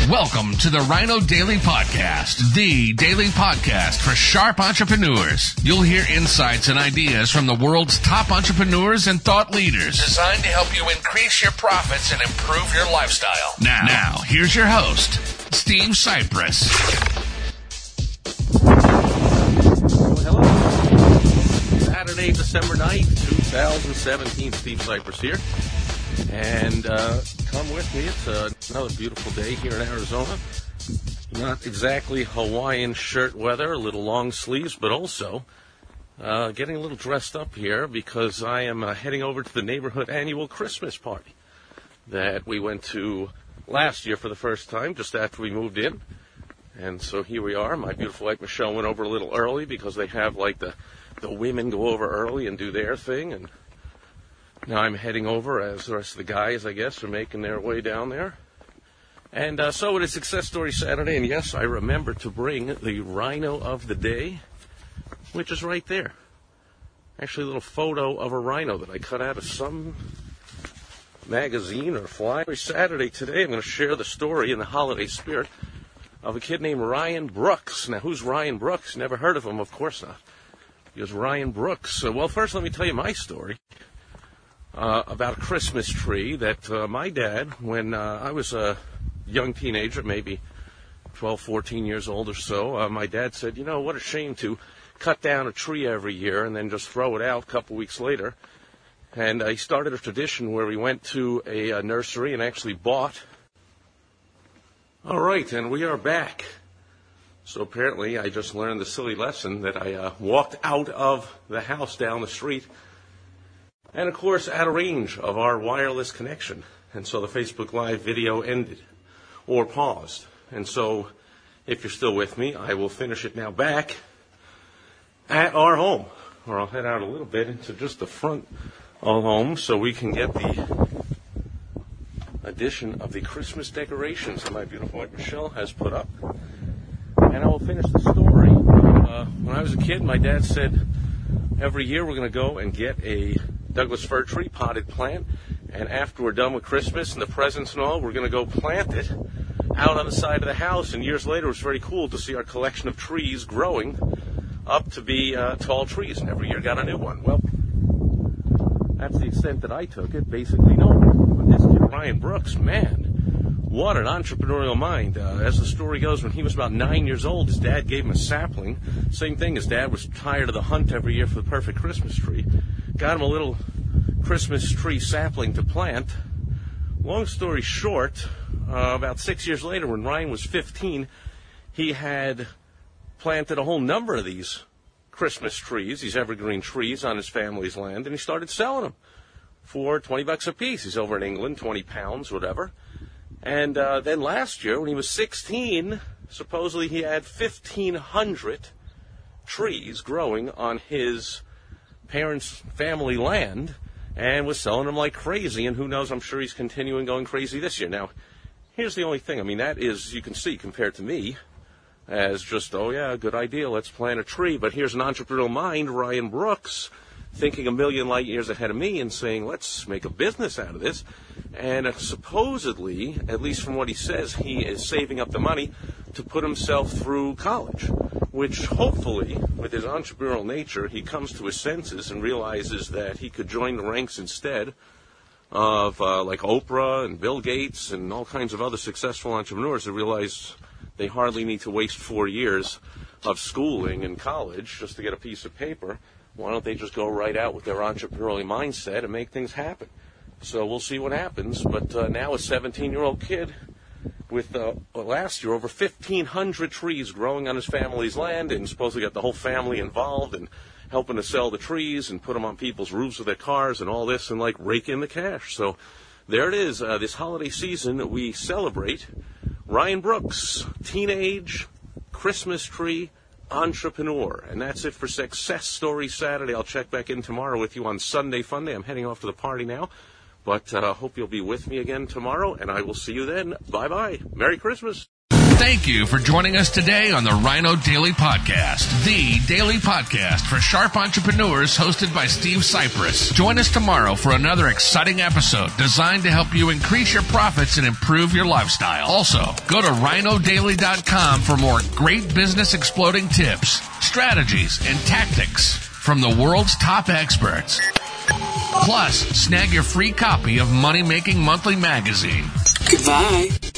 Welcome to the Rhino Daily Podcast, the daily podcast for sharp entrepreneurs. You'll hear insights and ideas from the world's top entrepreneurs and thought leaders, designed to help you increase your profits and improve your lifestyle. Now here's your host, Steve Cypress. Hello. Saturday, December 9th, 2017. Steve Cypress here. And come with me. It's another beautiful day here in Arizona. Not exactly Hawaiian shirt weather, a little long sleeves, but also getting a little dressed up here because I am heading over to the neighborhood annual Christmas party that we went to last year for the first time, just after we moved in. And so here we are. My beautiful wife Michelle went over a little early because they have like the women go over early and do their thing, and now I'm heading over as the rest of the guys, I guess, are making their way down there. And so it is Success Story Saturday, and yes, I remember to bring the Rhino of the Day, which is right there. Actually, a little photo of a rhino that I cut out of some magazine or flyer. Saturday today, I'm going to share the story in the holiday spirit of a kid named Ryan Brooks. Now, who's Ryan Brooks? Never heard of him, of course not. He was Ryan Brooks. Well, first let me tell you my story. About a Christmas tree that my dad, when I was a young teenager, maybe 12, 14 years old or so, my dad said, you know, what a shame to cut down a tree every year and then just throw it out a couple weeks later. And he started a tradition where we went to a nursery and actually bought. All right, and we are back. So apparently I just learned the silly lesson that I walked out of the house down the street and, of course, out of range of our wireless connection. And so the Facebook Live video ended or paused. And so if you're still with me, I will finish it now back at our home. Or I'll head out a little bit into just the front of home so we can get the addition of the Christmas decorations that my beautiful wife Michelle has put up. And I will finish the story. When I was a kid, my dad said every year we're going to go and get a Douglas fir tree potted plant, and after we're done with Christmas and the presents and all, we're going to go plant it out on the side of the house. And years later, it was very cool to see our collection of trees growing up to be tall trees, and every year got a new one. Well, that's the extent that I took it. Basically, no. But this kid, Ryan Brooks, man, what an entrepreneurial mind. As the story goes, when he was about 9 years old, his dad gave him a sapling. Same thing, his dad was tired of the hunt every year for the perfect Christmas tree. Got him a little Christmas tree sapling to plant. Long story short, about 6 years later, when Ryan was 15, he had planted a whole number of these Christmas trees, these evergreen trees on his family's land, and he started selling them for $20 a piece. He's over in England, 20 pounds, whatever. And then last year, when he was 16, supposedly he had 1,500 trees growing on his parents' family land and was selling them like crazy. And who knows, I'm sure he's continuing going crazy this year. Now, here's the only thing. I mean, that is, you can see, compared to me, as just, oh, yeah, good idea, let's plant a tree. But here's an entrepreneurial mind, Ryan Brooks, thinking a million light years ahead of me and saying, let's make a business out of this. And supposedly, at least from what he says, he is saving up the money to put himself through college, which hopefully, with his entrepreneurial nature, he comes to his senses and realizes that he could join the ranks instead of like Oprah and Bill Gates and all kinds of other successful entrepreneurs who realize they hardly need to waste 4 years of schooling in college just to get a piece of paper. Why don't they just go right out with their entrepreneurial mindset and make things happen? So we'll see what happens. But now a 17-year-old kid with last year over 1,500 trees growing on his family's land, and supposedly got the whole family involved and helping to sell the trees and put them on people's roofs of their cars and all this and like rake in the cash. So there it is. This holiday season we celebrate Ryan Brooks, teenage Christmas tree entrepreneur. And that's it for Success Story Saturday. I'll check back in tomorrow with you on Sunday Funday. I'm heading off to the party now. But hope you'll be with me again tomorrow, and I will see you then. Bye-bye. Merry Christmas. Thank you for joining us today on the Rhino Daily Podcast, the daily podcast for sharp entrepreneurs hosted by Steve Cypress. Join us tomorrow for another exciting episode designed to help you increase your profits and improve your lifestyle. Also, go to rhinodaily.com for more great business exploding tips, strategies, and tactics from the world's top experts. Plus, snag your free copy of Money Making Monthly magazine. Goodbye.